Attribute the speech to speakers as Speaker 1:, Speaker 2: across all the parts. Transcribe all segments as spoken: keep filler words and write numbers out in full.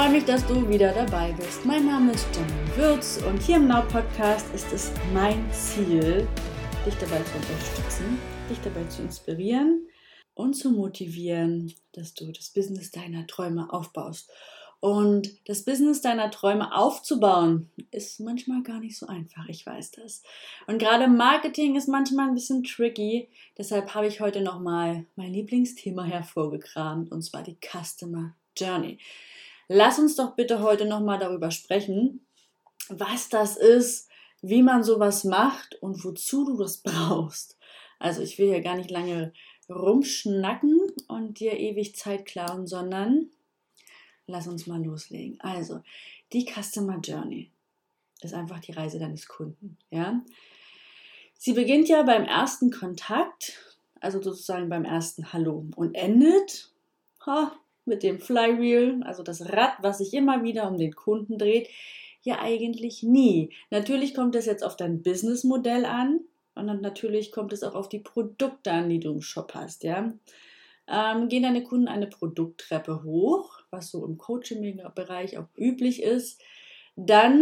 Speaker 1: freue mich, dass du wieder dabei bist. Mein Name ist Janine Würz und hier im Now Podcast ist es mein Ziel, dich dabei zu unterstützen, dich dabei zu inspirieren und zu motivieren, dass du das Business deiner Träume aufbaust. Und das Business deiner Träume aufzubauen, ist manchmal gar nicht so einfach, ich weiß das. Und gerade Marketing ist manchmal ein bisschen tricky, deshalb habe ich heute nochmal mein Lieblingsthema hervorgekramt, und zwar die Customer Journey. Lass uns doch bitte heute nochmal darüber sprechen, was das ist, wie man sowas macht und wozu du das brauchst. Also ich will hier gar nicht lange rumschnacken und dir ewig Zeit klauen, sondern lass uns mal loslegen. Also, die Customer Journey ist einfach die Reise deines Kunden. Ja? Sie beginnt ja beim ersten Kontakt, also sozusagen beim ersten Hallo, und endet ha, mit dem Flywheel, also das Rad, was sich immer wieder um den Kunden dreht, ja eigentlich nie. Natürlich kommt es jetzt auf dein Businessmodell an und dann natürlich kommt es auch auf die Produkte an, die du im Shop hast. Ja? Ähm, gehen deine Kunden eine Produkttreppe hoch, was so im Coaching-Bereich auch üblich ist, dann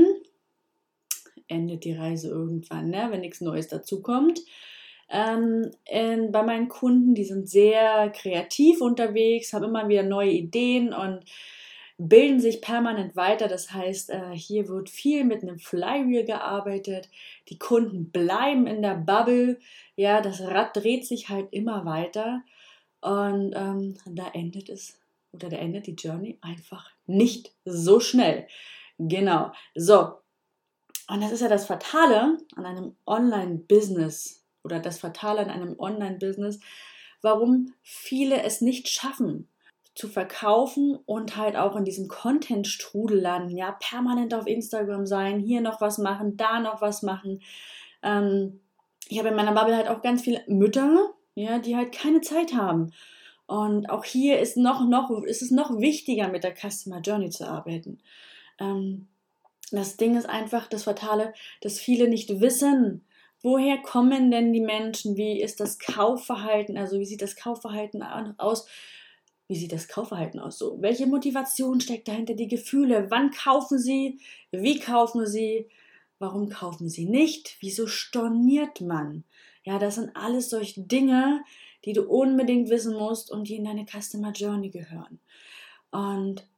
Speaker 1: endet die Reise irgendwann, ne, wenn nichts Neues dazukommt. Ähm, in, bei meinen Kunden, die sind sehr kreativ unterwegs, haben immer wieder neue Ideen und bilden sich permanent weiter. Das heißt, äh, hier wird viel mit einem Flywheel gearbeitet. Die Kunden bleiben in der Bubble. Ja, das Rad dreht sich halt immer weiter. Und ähm, da endet es, oder da endet die Journey einfach nicht so schnell. Genau. So. Und das ist ja das Fatale an einem Online-Business oder das Fatale an einem Online-Business, warum viele es nicht schaffen, zu verkaufen und halt auch in diesem Content-Strudel landen. Ja, permanent auf Instagram sein, hier noch was machen, da noch was machen. Ähm, ich habe in meiner Bubble halt auch ganz viele Mütter, ja, die halt keine Zeit haben. Und auch hier ist, noch, noch, ist es noch wichtiger, mit der Customer Journey zu arbeiten. Ähm, das Ding ist einfach das Fatale, dass viele nicht wissen, woher kommen denn die Menschen, wie ist das Kaufverhalten, also wie sieht das Kaufverhalten aus, wie sieht das Kaufverhalten aus, so, welche Motivation steckt dahinter, die Gefühle, wann kaufen sie, wie kaufen sie, warum kaufen sie nicht, wieso storniert man. Ja, das sind alles solche Dinge, die du unbedingt wissen musst und die in deine Customer Journey gehören. Und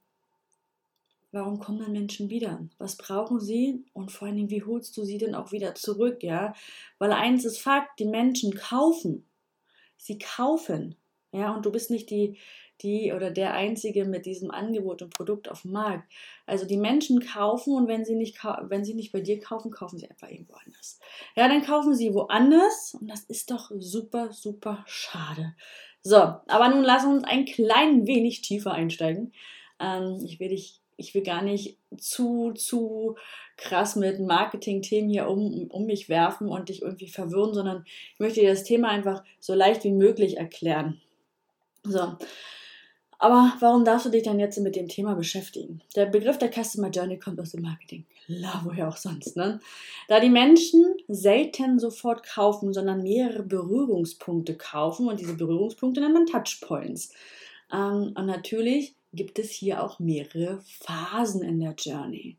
Speaker 1: warum kommen dann Menschen wieder? Was brauchen sie? Und vor allen Dingen, wie holst du sie denn auch wieder zurück? Ja? Weil eins ist Fakt, die Menschen kaufen. Sie kaufen. Ja, und du bist nicht die, die oder der Einzige mit diesem Angebot und Produkt auf dem Markt. Also die Menschen kaufen und wenn sie nicht, wenn sie nicht bei dir kaufen, kaufen sie einfach irgendwo anders. Ja, dann kaufen sie woanders und das ist doch super, super schade. So, aber nun lass uns ein klein wenig tiefer einsteigen. Ähm, ich will dich, ich will gar nicht zu, zu krass mit Marketing-Themen hier um, um mich werfen und dich irgendwie verwirren, sondern ich möchte dir das Thema einfach so leicht wie möglich erklären. So, aber warum darfst du dich dann jetzt mit dem Thema beschäftigen? Der Begriff der Customer Journey kommt aus dem Marketing. La, woher auch sonst, ne? Da die Menschen selten sofort kaufen, sondern mehrere Berührungspunkte kaufen und diese Berührungspunkte nennt man Touchpoints. Ähm, und natürlich gibt es hier auch mehrere Phasen in der Journey.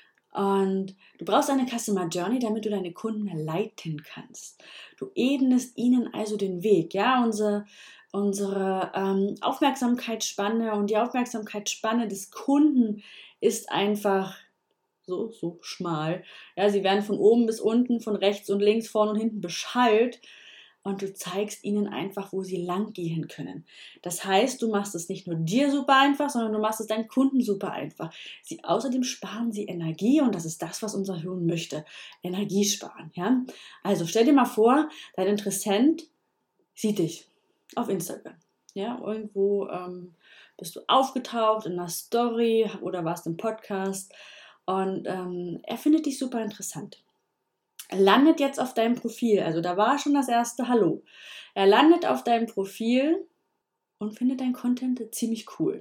Speaker 1: Und du brauchst eine Customer Journey, damit du deine Kunden leiten kannst. Du ebnest ihnen also den Weg. Ja, unsere, unsere ähm, Aufmerksamkeitsspanne und die Aufmerksamkeitsspanne des Kunden ist einfach so, so schmal. Ja, sie werden von oben bis unten, von rechts und links, vorne und hinten beschallt. Und du zeigst ihnen einfach, wo sie lang gehen können. Das heißt, du machst es nicht nur dir super einfach, sondern du machst es deinen Kunden super einfach. Sie, außerdem sparen sie Energie und das ist das, was unser Hirn möchte. Energie sparen. Ja? Also stell dir mal vor, dein Interessent sieht dich auf Instagram. Ja? Irgendwo ähm, bist du aufgetaucht in einer Story oder warst im Podcast und ähm, er findet dich super interessant. Landet jetzt auf deinem Profil, also da war schon das erste Hallo. Er landet auf deinem Profil und findet dein Content ziemlich cool,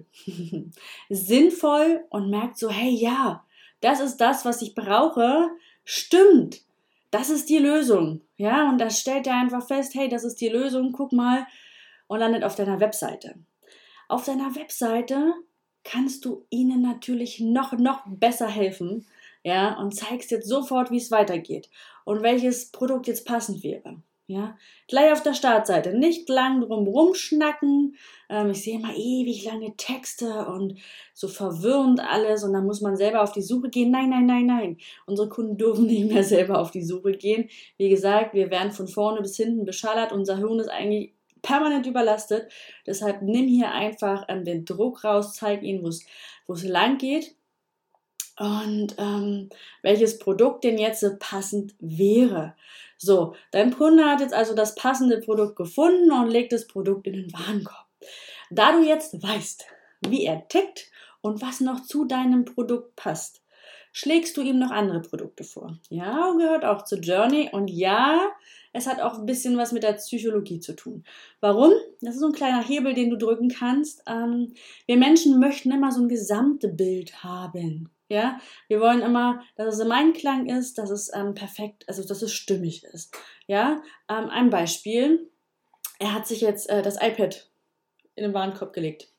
Speaker 1: sinnvoll und merkt so, hey ja, das ist das, was ich brauche, stimmt, das ist die Lösung, ja, und da stellt er einfach fest, hey, das ist die Lösung, guck mal, und landet auf deiner Webseite. Auf deiner Webseite kannst du ihnen natürlich noch, noch besser helfen, ja, und zeigst jetzt sofort, wie es weitergeht und welches Produkt jetzt passend wäre. Ja, gleich auf der Startseite, nicht lang drum rumschnacken. Ähm, ich sehe immer ewig lange Texte und so verwirrend alles und dann muss man selber auf die Suche gehen. Nein, nein, nein, nein. Unsere Kunden dürfen nicht mehr selber auf die Suche gehen. Wie gesagt, wir werden von vorne bis hinten beschallert. Unser Hirn ist eigentlich permanent überlastet. Deshalb nimm hier einfach ähm, den Druck raus, zeig ihnen, wo es wo es lang geht. Und ähm, welches Produkt denn jetzt passend wäre. So, dein Kunde hat jetzt also das passende Produkt gefunden und legt das Produkt in den Warenkorb. Da du jetzt weißt, wie er tickt und was noch zu deinem Produkt passt, schlägst du ihm noch andere Produkte vor. Ja, gehört auch zur Journey und ja, es hat auch ein bisschen was mit der Psychologie zu tun. Warum? Das ist so ein kleiner Hebel, den du drücken kannst. Ähm, wir Menschen möchten immer so ein Gesamtbild haben. Ja, wir wollen immer, dass es im Einklang ist, dass es ähm, perfekt, also dass es stimmig ist. Ja, ähm, ein Beispiel. Er hat sich jetzt äh, das iPad in den Warenkorb gelegt.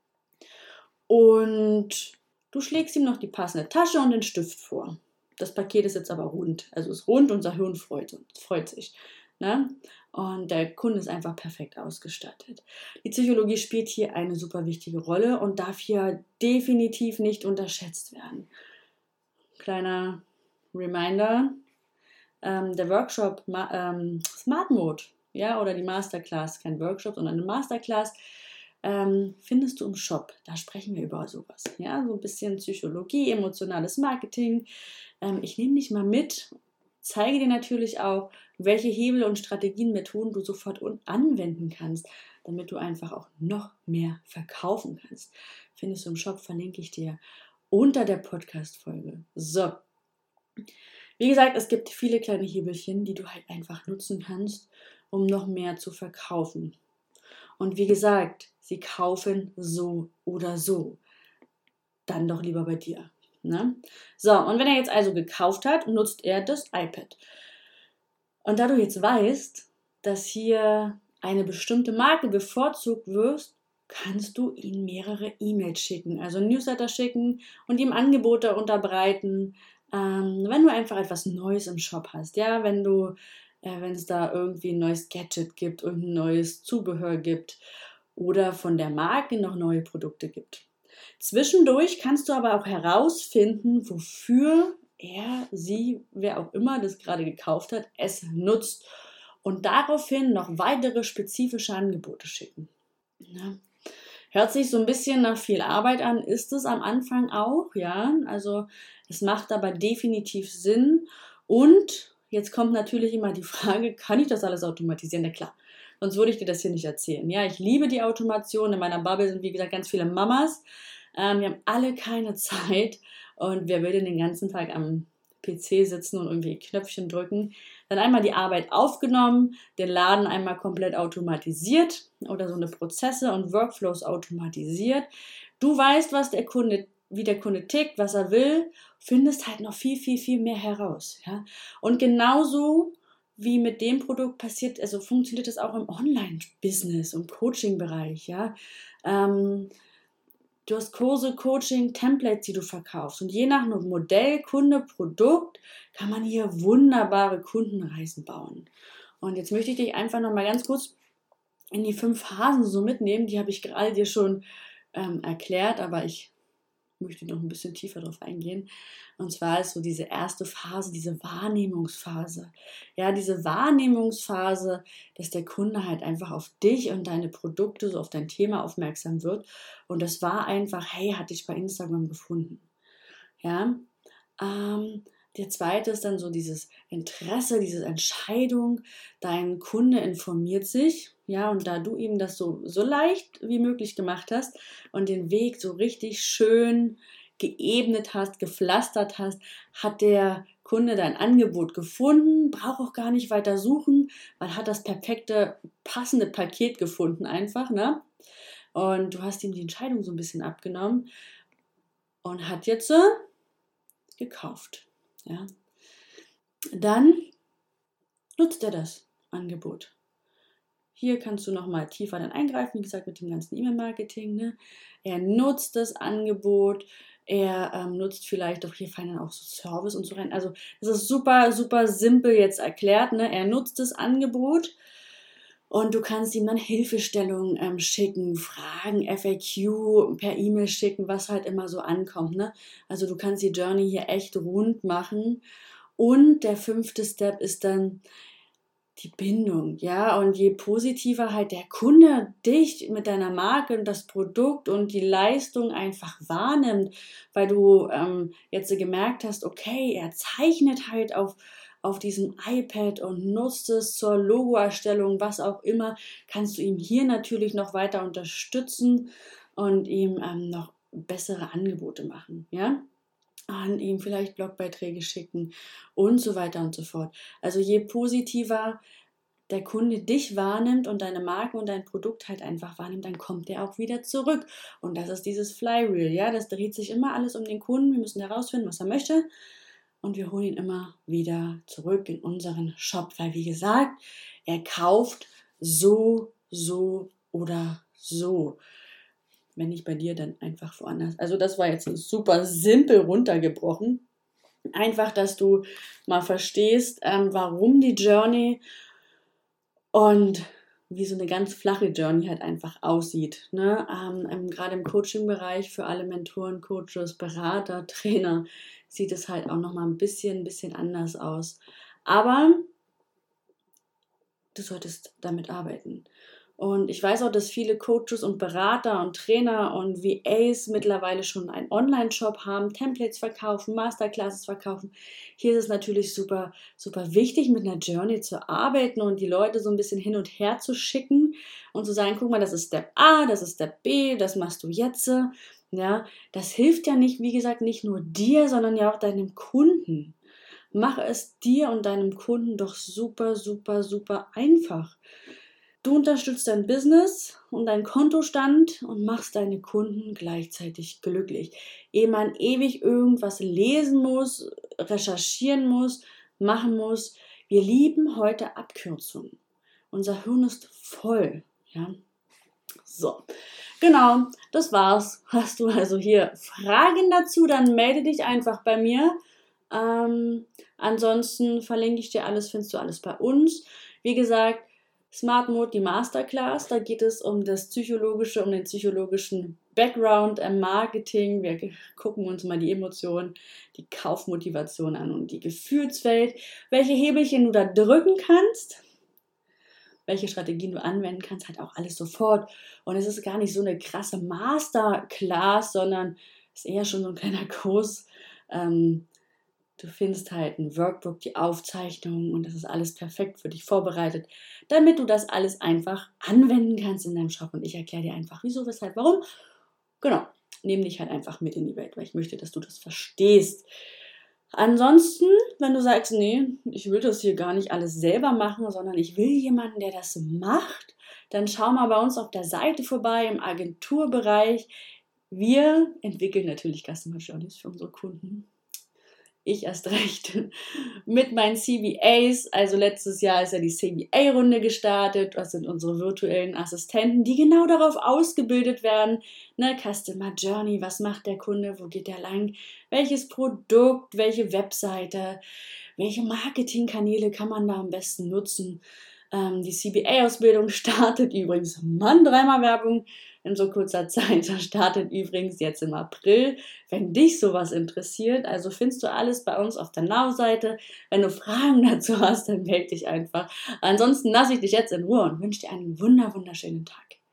Speaker 1: Und du schlägst ihm noch die passende Tasche und den Stift vor. Das Paket ist jetzt aber rund. Also ist rund, unser Hirn freut, freut sich. Ne? Und der Kunde ist einfach perfekt ausgestattet. Die Psychologie spielt hier eine super wichtige Rolle und darf hier definitiv nicht unterschätzt werden. Kleiner Reminder, ähm, der Workshop ähm, Smart Mode, ja, oder die Masterclass, kein Workshop, sondern eine Masterclass, ähm, findest du im Shop. Da sprechen wir über sowas. Ja, so ein bisschen Psychologie, emotionales Marketing. Ähm, ich nehme dich mal mit, zeige dir natürlich auch, welche Hebel und Strategien, Methoden du sofort anwenden kannst, damit du einfach auch noch mehr verkaufen kannst. Findest du im Shop, verlinke ich dir unter der Podcast-Folge. So. Wie gesagt, es gibt viele kleine Hebelchen, die du halt einfach nutzen kannst, um noch mehr zu verkaufen. Und wie gesagt, sie kaufen so oder so. Dann doch lieber bei dir. Ne? So, und wenn er jetzt also gekauft hat, nutzt er das iPad. Und da du jetzt weißt, dass hier eine bestimmte Marke bevorzugt wird, kannst du ihm mehrere E-Mails schicken, also Newsletter schicken und ihm Angebote unterbreiten, ähm, wenn du einfach etwas Neues im Shop hast. Ja, wenn du, äh, wenn es da irgendwie ein neues Gadget gibt und ein neues Zubehör gibt oder von der Marke noch neue Produkte gibt. Zwischendurch kannst du aber auch herausfinden, wofür er, sie, wer auch immer das gerade gekauft hat, es nutzt und daraufhin noch weitere spezifische Angebote schicken. Ja. Hört sich so ein bisschen nach viel Arbeit an, ist es am Anfang auch, ja, also es macht aber definitiv Sinn und jetzt kommt natürlich immer die Frage, kann ich das alles automatisieren? Na klar, sonst würde ich dir das hier nicht erzählen. Ja, ich liebe die Automation, in meiner Bubble sind wie gesagt ganz viele Mamas, ähm, wir haben alle keine Zeit und wer will denn den ganzen Tag am P C sitzen und irgendwie Knöpfchen drücken? Dann einmal die Arbeit aufgenommen, den Laden einmal komplett automatisiert oder so eine Prozesse und Workflows automatisiert. Du weißt, was der Kunde, wie der Kunde tickt, was er will, findest halt noch viel, viel, viel mehr heraus. Ja? Und genauso wie mit dem Produkt passiert, also funktioniert das auch im Online-Business und Coaching-Bereich. Ja? Ähm, Du hast Kurse, Coaching, Templates, die du verkaufst. Und je nach Modell, Kunde, Produkt kann man hier wunderbare Kundenreisen bauen. Und jetzt möchte ich dich einfach nochmal ganz kurz in die fünf Phasen so mitnehmen. Die habe ich gerade dir schon ähm, erklärt, aber ich möchte noch ein bisschen tiefer drauf eingehen. Und zwar ist so diese erste Phase, diese Wahrnehmungsphase. Ja, diese Wahrnehmungsphase, dass der Kunde halt einfach auf dich und deine Produkte, so auf dein Thema aufmerksam wird. Und das war einfach, hey, hatte ich bei Instagram gefunden. Ja, ähm, der zweite ist dann so dieses Interesse, diese Entscheidung. Dein Kunde informiert sich, ja, und da du ihm das so, so leicht wie möglich gemacht hast und den Weg so richtig schön geebnet hast, gepflastert hast, hat der Kunde dein Angebot gefunden, braucht auch gar nicht weiter suchen, weil hat das perfekte, passende Paket gefunden einfach, ne? Und du hast ihm die Entscheidung so ein bisschen abgenommen und hat jetzt äh, gekauft. Ja. Dann nutzt er das Angebot. hier kannst du nochmal tiefer dann eingreifen, wie gesagt, mit dem ganzen E-Mail-Marketing. Ne? Er nutzt das Angebot, er ähm, nutzt vielleicht auch, hier fallen dann auch so Service und so rein. Also das ist super, super simpel jetzt erklärt. Ne? Er nutzt das Angebot und du kannst ihm dann Hilfestellungen ähm, schicken, Fragen, F A Q per E-Mail schicken, was halt immer so ankommt. Ne? Also du kannst die Journey hier echt rund machen. Und der fünfte Step ist dann die Bindung, ja, und je positiver halt der Kunde dich mit deiner Marke und das Produkt und die Leistung einfach wahrnimmt, weil du ähm, jetzt gemerkt hast, okay, er zeichnet halt auf, auf diesem iPad und nutzt es zur Logoerstellung, was auch immer, kannst du ihm hier natürlich noch weiter unterstützen und ihm ähm, noch bessere Angebote machen, ja. An ihm vielleicht Blogbeiträge schicken und so weiter und so fort. Also je positiver der Kunde dich wahrnimmt und deine Marke und dein Produkt halt einfach wahrnimmt, dann kommt der auch wieder zurück. Und das ist dieses Flywheel, ja, das dreht sich immer alles um den Kunden. Wir müssen herausfinden, was er möchte und wir holen ihn immer wieder zurück in unseren Shop, weil wie gesagt, er kauft so, so oder so. Wenn nicht bei dir, dann einfach woanders. Also das war jetzt super simpel runtergebrochen. Einfach, dass du mal verstehst, ähm, warum die Journey und wie so eine ganz flache Journey halt einfach aussieht. Ne? Ähm, gerade im Coaching-Bereich für alle Mentoren, Coaches, Berater, Trainer sieht es halt auch nochmal ein bisschen, ein bisschen anders aus. Aber du solltest damit arbeiten. Und ich weiß auch, dass viele Coaches und Berater und Trainer und V As mittlerweile schon einen Online-Shop haben, Templates verkaufen, Masterclasses verkaufen. Hier ist es natürlich super, super wichtig, mit einer Journey zu arbeiten und die Leute so ein bisschen hin und her zu schicken und zu sagen, guck mal, das ist Step A, das ist Step B, das machst du jetzt. Ja, das hilft ja nicht, wie gesagt, nicht nur dir, sondern ja auch deinem Kunden. Mach es dir und deinem Kunden doch super, super, super einfach. Du unterstützt dein Business und deinen Kontostand und machst deine Kunden gleichzeitig glücklich. Ehe man ewig irgendwas lesen muss, recherchieren muss, machen muss. Wir lieben heute Abkürzungen. Unser Hirn ist voll. Ja? So, genau, das war's. Hast du also hier Fragen dazu, dann melde dich einfach bei mir. Ähm, ansonsten verlinke ich dir alles, findest du alles bei uns. Wie gesagt, Smart Mode, die Masterclass, da geht es um das psychologische, um den psychologischen Background im Marketing. Wir gucken uns mal die Emotionen, die Kaufmotivation an und die Gefühlswelt, welche Hebelchen du da drücken kannst, welche Strategien du anwenden kannst, halt auch alles sofort. Und es ist gar nicht so eine krasse Masterclass, sondern es ist eher schon so ein kleiner Kurs. Ähm, Du findest halt ein Workbook, die Aufzeichnung und das ist alles perfekt für dich vorbereitet, damit du das alles einfach anwenden kannst in deinem Shop. Und ich erkläre dir einfach, wieso, weshalb, warum. Genau, nehme dich halt einfach mit in die Welt, weil ich möchte, dass du das verstehst. Ansonsten, wenn du sagst, nee, ich will das hier gar nicht alles selber machen, sondern ich will jemanden, der das macht, dann schau mal bei uns auf der Seite vorbei im Agenturbereich. Wir entwickeln natürlich Customer Journeys für unsere Kunden. Ich erst recht mit meinen C B As, also letztes Jahr ist ja die C B A-Runde gestartet, das sind unsere virtuellen Assistenten, die genau darauf ausgebildet werden, ne, Customer Journey, was macht der Kunde, wo geht der lang, welches Produkt, welche Webseite, welche Marketingkanäle kann man da am besten nutzen. Ähm, die C B A-Ausbildung startet übrigens, Mann, dreimal Werbung, in so kurzer Zeit. Das startet übrigens jetzt im April, wenn dich sowas interessiert. Also findest du alles bei uns auf der Now-Seite. Wenn du Fragen dazu hast, dann melde dich einfach. Ansonsten lasse ich dich jetzt in Ruhe und wünsche dir einen wunder, wunderschönen Tag.